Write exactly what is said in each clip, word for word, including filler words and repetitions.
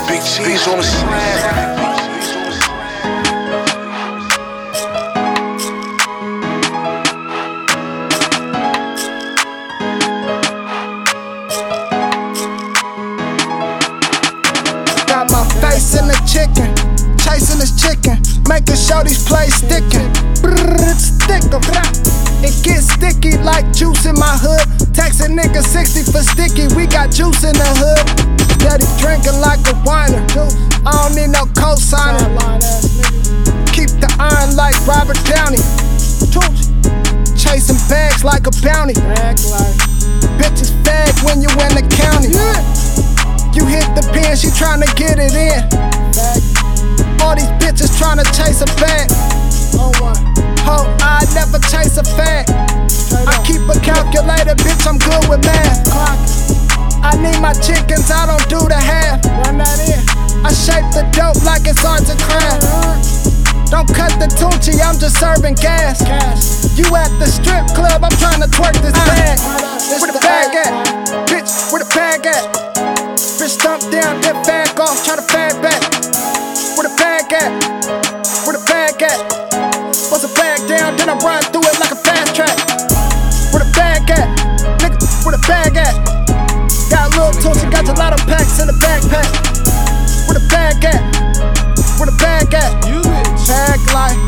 Big G's on the slab. Got my face in the chicken, chasing this chicken, making sure these plays sticking. Brrr, it's thicker. It gets sticky like juice in my hood. Texting niggas sixty for sticky, we got juice in the hood. Daddy drinking like a whiner. I don't need no cosigner. Keep the iron like Robert Downey. Chasing bags like a bounty. Bitches fag when you in the county. You hit the pin, she tryna get it in. All these bitches tryna chase a bag. Ho, I never chase a fag. I keep a calculator, bitch, I'm good with math. I need my chickens, I don't do the half. I shape the dope like it's arts and crafts. Don't cut the Tunchi, I'm just serving gas. You at the strip club, I'm tryna twerk this bag. Where the bag at? Bitch, where the bag at? Bitch stump down, then bag off, try to bag back. Where the bag at? Where the bag at? Bust a bag down, then I run through it like a fast track. Where the bag at? Nigga, where the bag at? Got a little Tunchi, got gelato packs in the backpack. Where the bag at? Where the bag at? Bag life,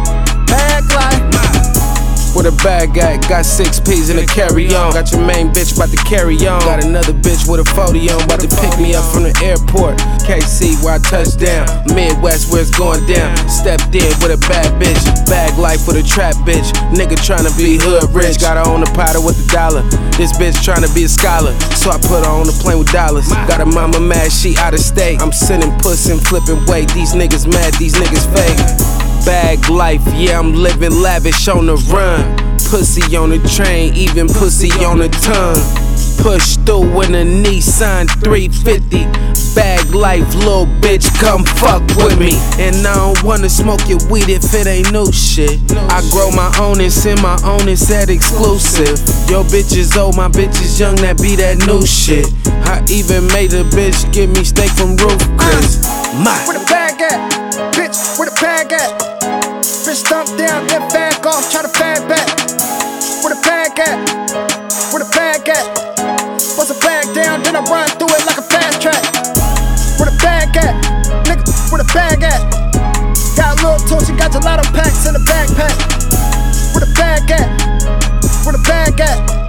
bag life. Where the bag at? Got six P's in the carry-on. Got your main bitch about to carry on. Got another bitch with a forty on, about to pick me up from the airport. K C where I touch down, Midwest where it's going down. Stepped in with a bad bitch, bag life with a trap bitch. Nigga tryna be hood rich, got her on the powder with the dollar. This bitch tryna be a scholar, so I put her on the plane with dollars. Got a mama mad, she out of state. I'm sending puss and flipping weight. These niggas mad, these niggas fake. Bag life, yeah, I'm living lavish on the run. Pussy on the train, even pussy on the tongue. Push through in a Nissan three fifty. Bag life, little bitch, come fuck with me. And I don't wanna smoke your weed if it ain't new shit. I grow my own and send my own, it's that exclusive. Your bitch is old, my bitch is young, that be that new shit. I even made a bitch give me steak from Roof Chris. My. Where the bag at? Bitch, where the bag at? Bitch stump down, then bag off, try to bag back. Where the bag at? Where the bag at? Bust a bag down, then I run through it like a fast track. Where the bag at? Nigga, where the bag at? Got a little Tunchi, got gelato packs in the backpack. Where the bag at? Where the bag at?